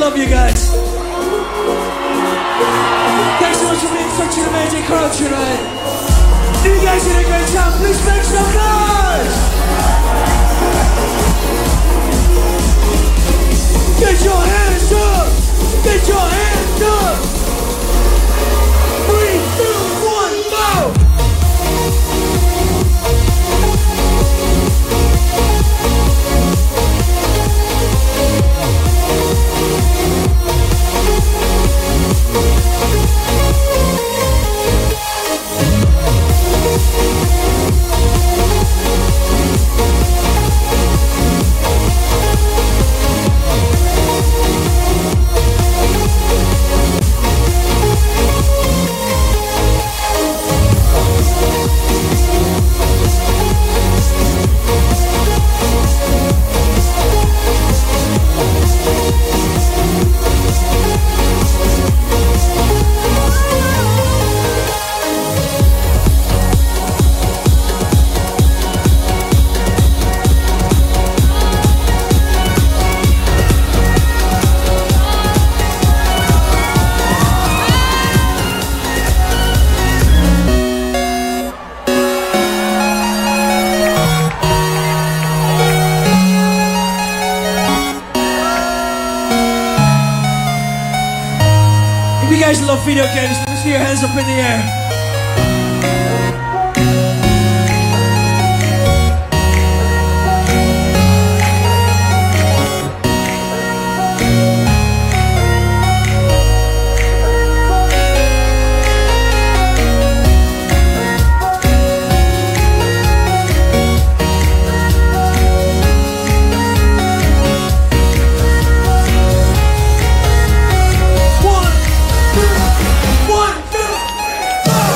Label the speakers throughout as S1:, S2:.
S1: love you guys. Thanks so much for being such an amazing crowd tonight. If you guys had a great time, please make some noise. Get your hands up. Get your hands up. 3, 2, 1, go. If you guys love video games, let me see your hands up in the air. One, two, 1, 2, 3, go!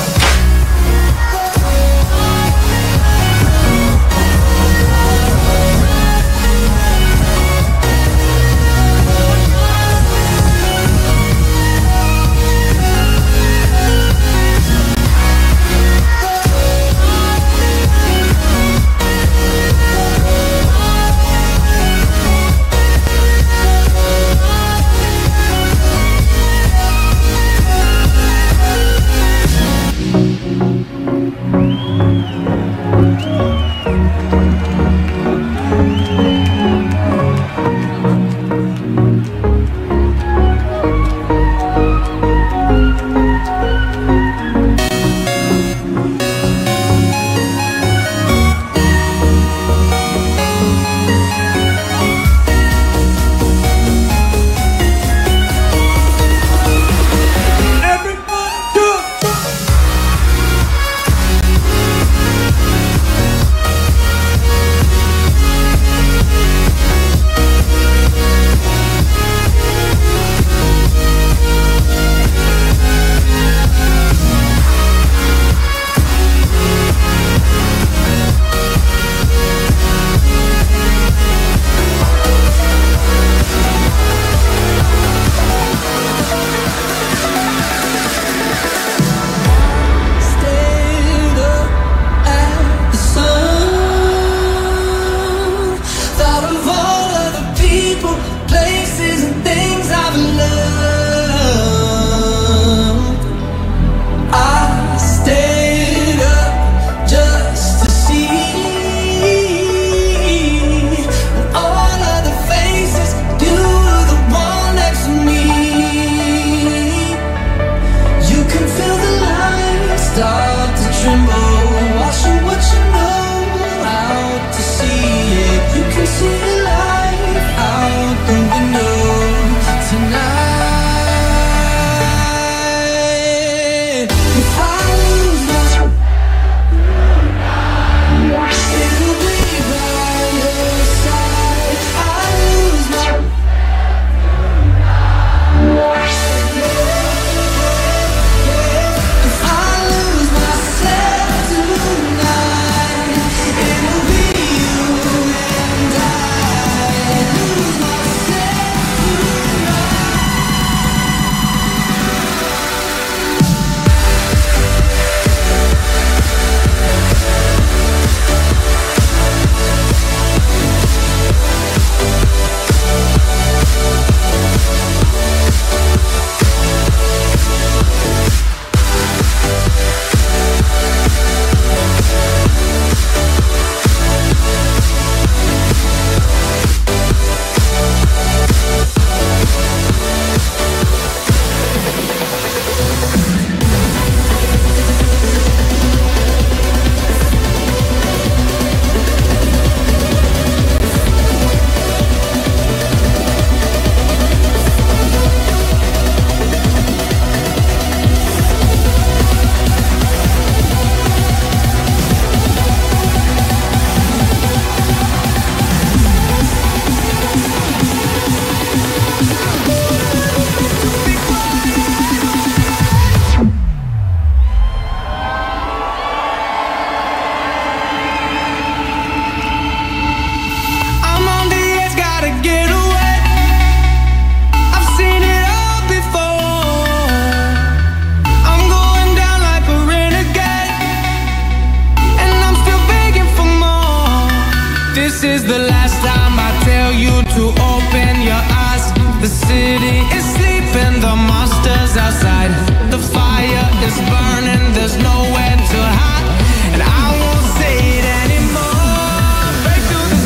S2: city is sleeping, the monsters outside. The fire is burning, there's nowhere to hide. And I won't say it anymore. Break through the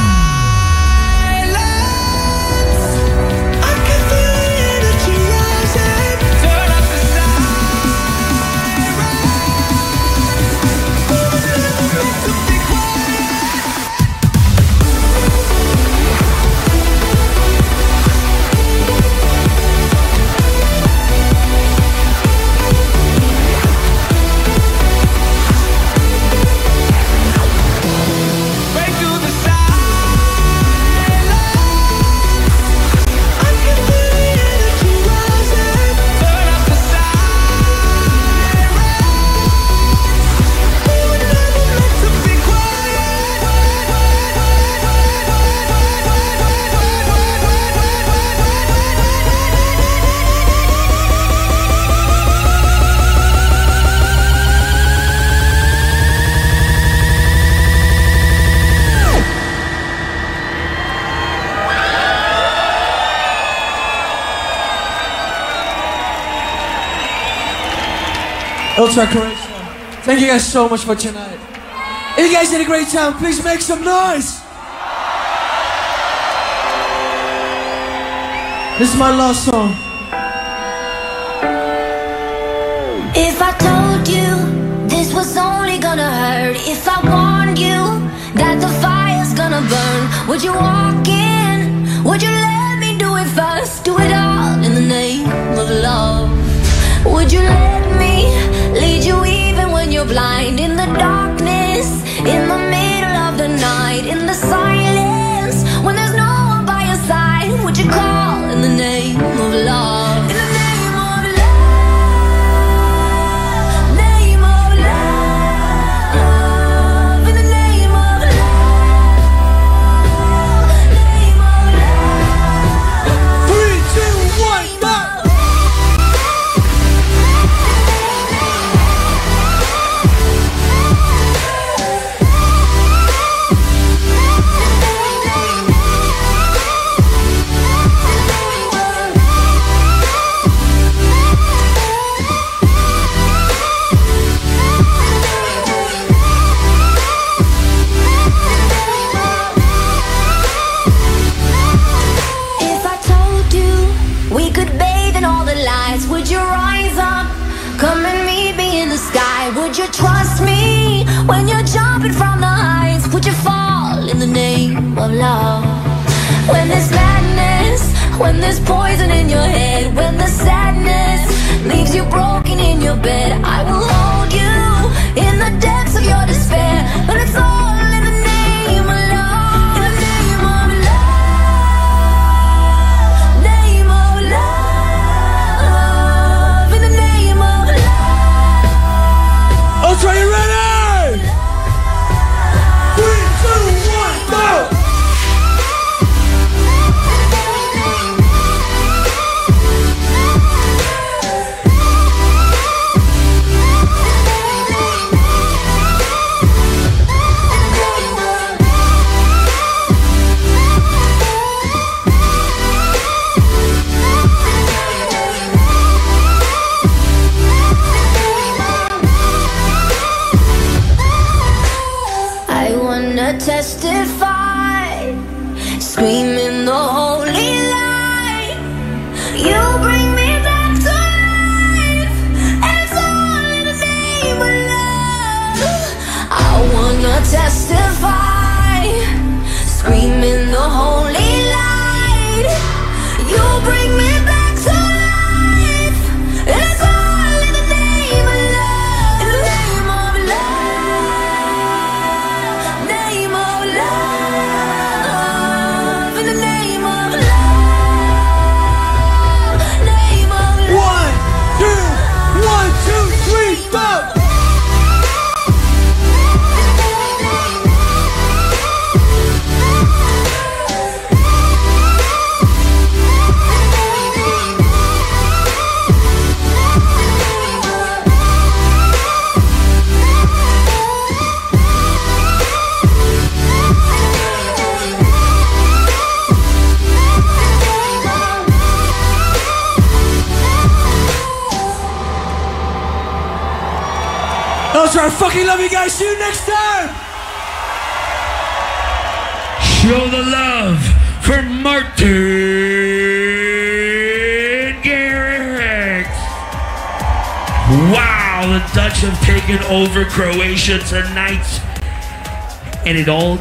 S2: silence. I can feel the energy rising. Turn up the siren. We were never meant to be
S1: Ultra Croatia. Thank you guys so much for tonight. If you guys had a great time, please make some noise. This is my last song.
S3: If I told you this was only gonna hurt, if I warned you that the fire's gonna burn, would you walk in? Would you let me do it first? Do it all in the name of love. Would you let me lead you even when you're blind? In the darkness, in the middle of the night, in the silence, when there's no one by your side, would you call in the name of love? In the name of love, name of love, in the name of love, name of love.
S1: 3, 2, 1, go!
S3: Would you trust me when you're jumping from the heights? Would you fall in the name of love? When there's madness, when there's poison in your head, when the sadness leaves you broken in your bed, I will hold you in the depths of your despair. But it's all in the name of love. In the name of love, name of love, in the name of love.
S1: Ultra, you ready? 3, 2, 1, go! Ultra, I fucking love you guys. See you next time.
S4: Show the love for Martin Garrix. Wow, the Dutch have taken over Croatia tonight. And it all